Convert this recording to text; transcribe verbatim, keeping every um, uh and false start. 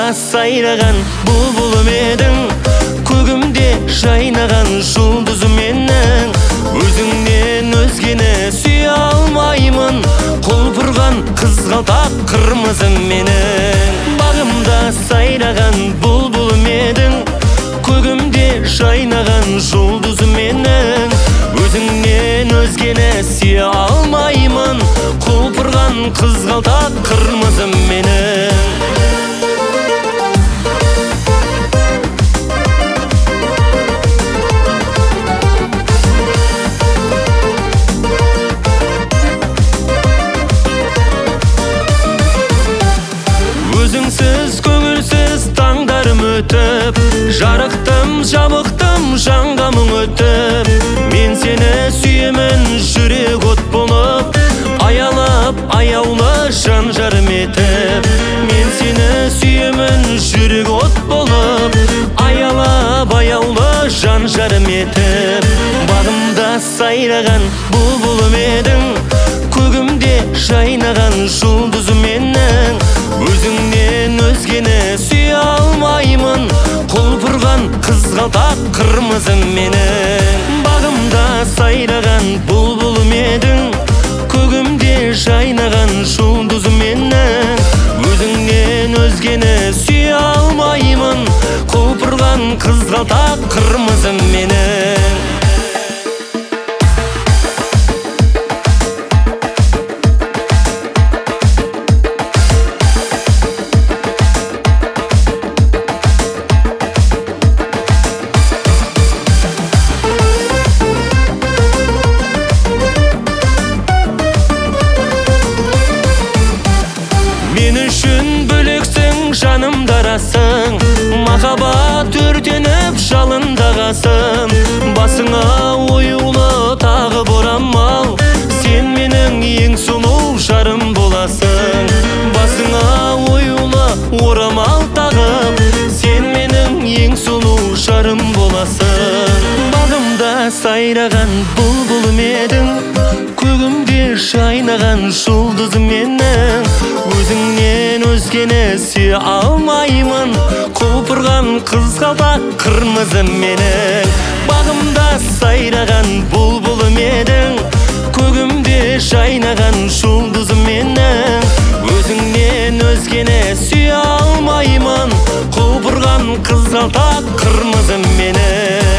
сайраған бұлбұлым едің, көгімде жайнаған жұлдызым менің. Өзіңнен өзгені сүйе алмаймын, құлпырған қызғалдақ қырмызым менің. Бағымда сайраған бұлбұлым едің, көгімде жайнаған жұлдызым менің. Өзіңнен өзгені сүйе алмаймын, құлпырған қызғалдақ қырмызым менің. Өзіңсіз көңілсіз таңдарым өтіп, жарықтым, жабықтым, жанға мұң өтіп. Мен сені сүйемін, жүрек от болып, аялап, аяулы жан жарым етіп. Мен сені сүйемін, жүрек от болып, аялап, аяулы жан жарым етіп. Бағымда сайраған бұлбұлым едің, көгімде жайнаған жұлдызым менің. Өзіңнен өзгені сүйе алмаймын, құлпырған қызғалдақ қырмызым менің. Бағымда сайраған бұлбұлым едің, көгімде жайнаған жұлдызым менің. Өзіңнен өзгені сүйе алмаймын, құлпырған қызғалдақ қырмызым менің. Мен үшін бөлексің, жанымдарасың, махаббат өртеніп жалындағасың. Басыңа оюлы тағы борамал, сен менің ең сұлу жарым боласың. Басыңа оюлы орамал тағып, сен менің ең сұлу жарым боласың. Бағымда сайраған бұлбұлым едің, көгімде жайнаған жұлдызым менің. Өзіңнен өзгені сүйе алмаймын, құлпырған қызғалдақ қырмызым менің. Бағымда сайраған бұлбұлым едің, көгімде жайнаған жұлдызым менің. Өзіңнен өзгені сүйе алмаймын, құлпырған қызғалдақ қырмызым менің.